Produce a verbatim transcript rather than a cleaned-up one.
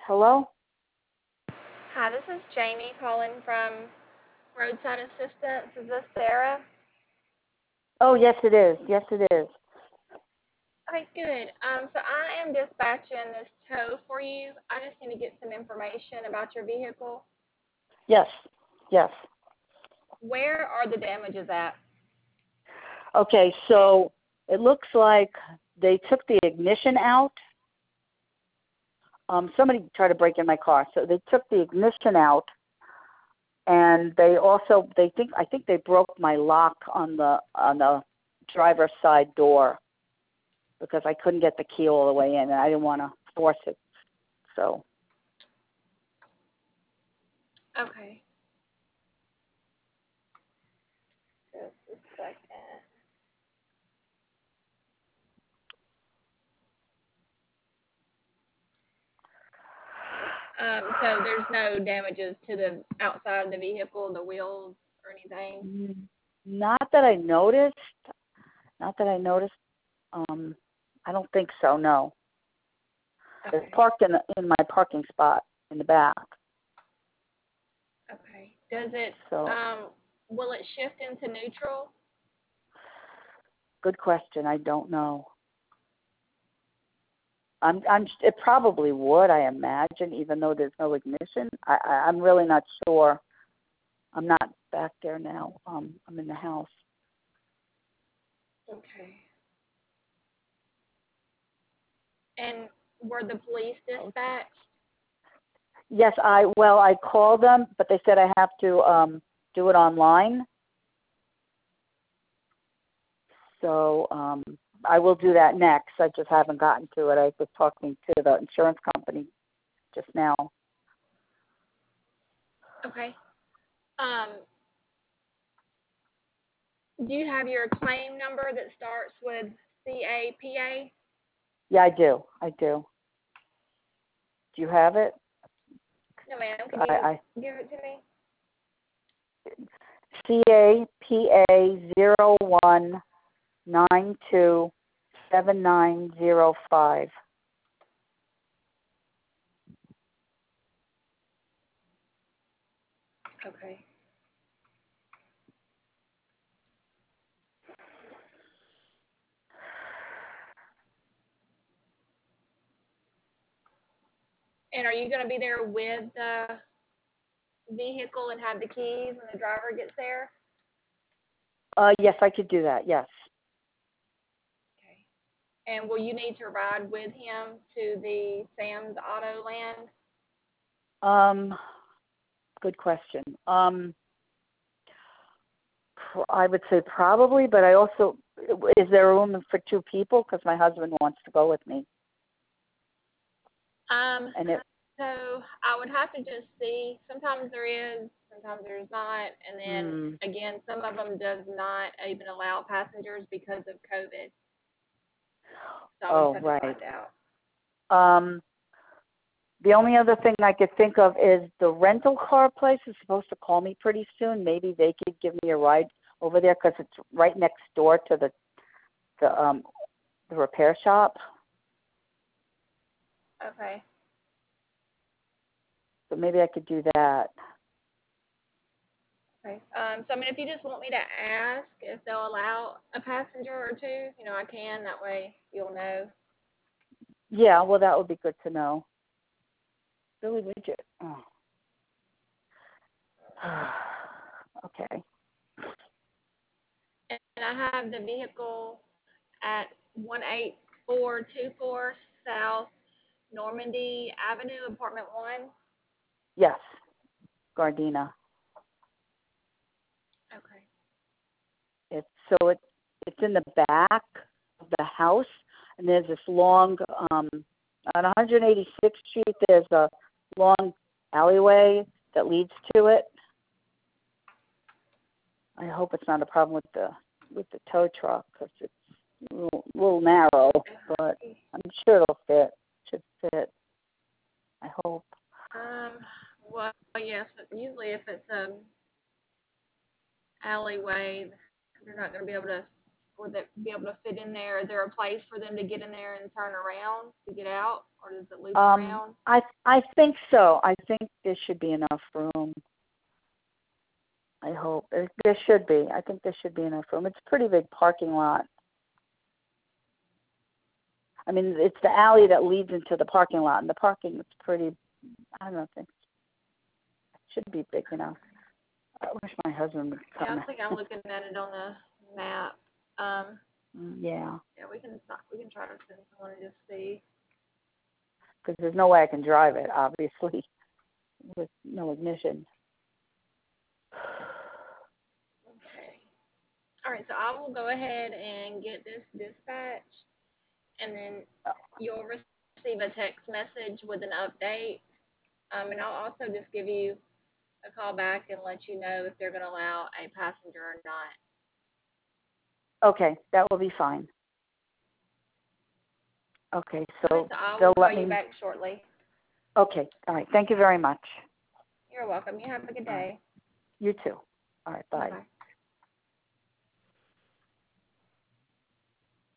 Hello? Hi, this is Jamie calling from Roadside Assistance. Is this Sarah? Oh, yes, it is. Yes, it is. Okay, good. Um, so I am dispatching this tow for you. I just need to get some information about your vehicle. Yes, yes. Where are the damages at? Okay, so it looks like they took the ignition out. Um, somebody tried to break in my car, so they took the ignition out, and they also they think I think they broke my lock on the on the driver's side door because I couldn't get the key all the way in, and I didn't want to force it. So Okay, just a second. Um, so there's no damages to the outside of the vehicle, the wheels or anything. mm, not that I noticed. Not that I noticed. Um, I don't think so. No. It's Okay, parked in in my parking spot in the back. okay. Does it, So, um, will it shift into neutral? good question. I don't know. I'm I'm it probably would, I imagine, even though there's no ignition. I, I I'm really not sure. I'm not back there now. Um, I'm in the house. Okay. And were the police dispatched? Yes, I well, I called them, but they said I have to um do it online. So um, I will do that next. I just haven't gotten to it. I was talking to the insurance company just now. Okay. Um, do you have your claim number that starts with C A P A? Yeah, I do. I do. Do you have it? No, ma'am. Can I, you I give it to me? C A P A zero one nine two seven nine zero five. Okay. And are you going to be there with the vehicle and have the keys when the driver gets there? Uh, yes, I could do that. Yes. Okay. And will you need to ride with him to the Sam's Auto Land? Um, good question. Um, pr- I would say probably, but I also is there room for two people? Because my husband wants to go with me, Um, and it. so I would have to just see. Sometimes there is, sometimes there's not, and then Hmm. again, some of them does not even allow passengers because of COVID. So I would just Oh, have to right. find out. Um, the only other thing I could think of is the rental car place is supposed to call me pretty soon. Maybe they could give me a ride over there because it's right next door to the the um the repair shop. Okay. So maybe I could do that. Okay. Um, so I mean, if you just want me to ask if they'll allow a passenger or two, you know, I can. That way you'll know. Yeah, well, that would be good to know. Billy Widget. Oh. Okay. And I have the vehicle at one eight four two four South Normandy Avenue, Apartment One. Yes, Gardena. Okay. It's so it it's in the back of the house, and there's this long um on one eighty-sixth Street. There's a long alleyway that leads to it. I hope it's not a problem with the with the tow truck because it's a little, little narrow, but I'm sure it'll fit. Should fit. I hope. Um. Well, yes. Usually, if it's a alleyway, they're not going to be able to, or they be able to fit in there. Is there a place for them to get in there and turn around to get out? or does it loop Um, around? I I think so. I think there should be enough room. I hope there there should be. I think there should be enough room. It's a pretty big parking lot. I mean, it's the alley that leads into the parking lot, and the parking is pretty. I don't think it should be big enough. I wish my husband would Yeah, come. I think I'm looking at it on the map. Um, Yeah, yeah, we can stop. We can try to send someone and just see. because there's no way I can drive it, obviously, with no ignition. Okay. All right, so I will go ahead and get this dispatched, and then you'll receive a text message with an update. Um, and I'll also just give you a call back and let you know if they're going to allow a passenger or not. Okay, that will be fine. Okay, so Okay, so I they'll will call let you me. back shortly. Okay, all right. Thank you very much. You're welcome. You have a good All right. day. You too. All right, bye. Bye.